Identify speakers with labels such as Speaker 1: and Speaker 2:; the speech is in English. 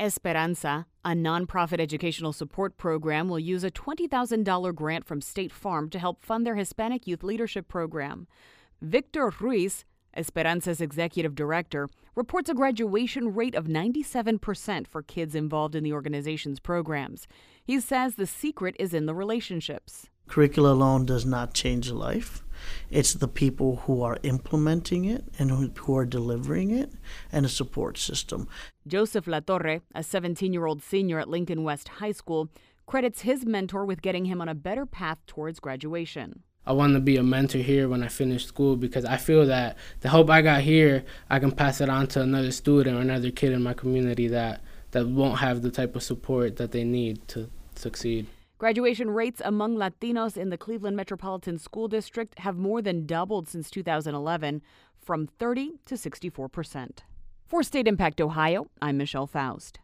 Speaker 1: Esperanza, a nonprofit educational support program, will use a $20,000 grant from State Farm to help fund their Hispanic Youth Leadership Program. Victor Ruiz, Esperanza's executive director, reports a graduation rate of 97% for kids involved in the organization's programs. He says the secret is in the relationships.
Speaker 2: Curricula alone does not change a life. It's the people who are implementing it and who are delivering it, and a support system.
Speaker 1: Joseph Latorre, a 17-year-old senior at Lincoln West High School, credits his mentor with getting him on a better path towards graduation.
Speaker 3: I want to be a mentor here when I finish school because I feel that the hope I got here, I can pass it on to another student or another kid in my community that won't have the type of support that they need to succeed.
Speaker 1: Graduation rates among Latinos in the Cleveland Metropolitan School District have more than doubled since 2011, from 30 to 64%. For State Impact Ohio, I'm Michelle Faust.